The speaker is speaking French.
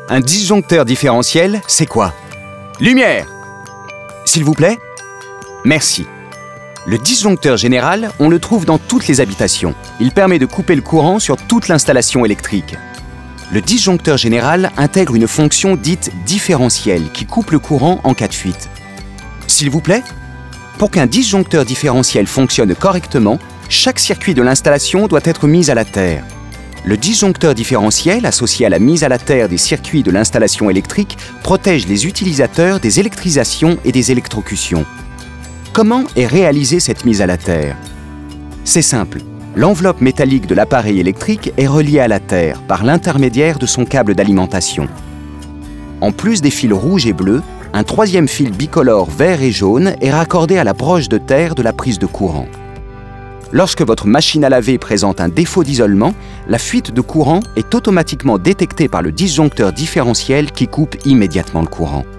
Un disjoncteur différentiel, c'est quoi? Lumière! S'il vous plaît? Merci. Le disjoncteur général, on le trouve dans toutes les habitations. Il permet de couper le courant sur toute l'installation électrique. Le disjoncteur général intègre une fonction dite différentielle qui coupe le courant en cas de fuite. S'il vous plaît? Pour qu'un disjoncteur différentiel fonctionne correctement, chaque circuit de l'installation doit être mis à la terre. Le disjoncteur différentiel, associé à la mise à la terre des circuits de l'installation électrique, protège les utilisateurs des électrisations et des électrocutions. Comment est réalisée cette mise à la terre? C'est simple. L'enveloppe métallique de l'appareil électrique est reliée à la terre par l'intermédiaire de son câble d'alimentation. En plus des fils rouges et bleus, un troisième fil bicolore vert et jaune est raccordé à la broche de terre de la prise de courant. Lorsque votre machine à laver présente un défaut d'isolement, la fuite de courant est automatiquement détectée par le disjoncteur différentiel qui coupe immédiatement le courant.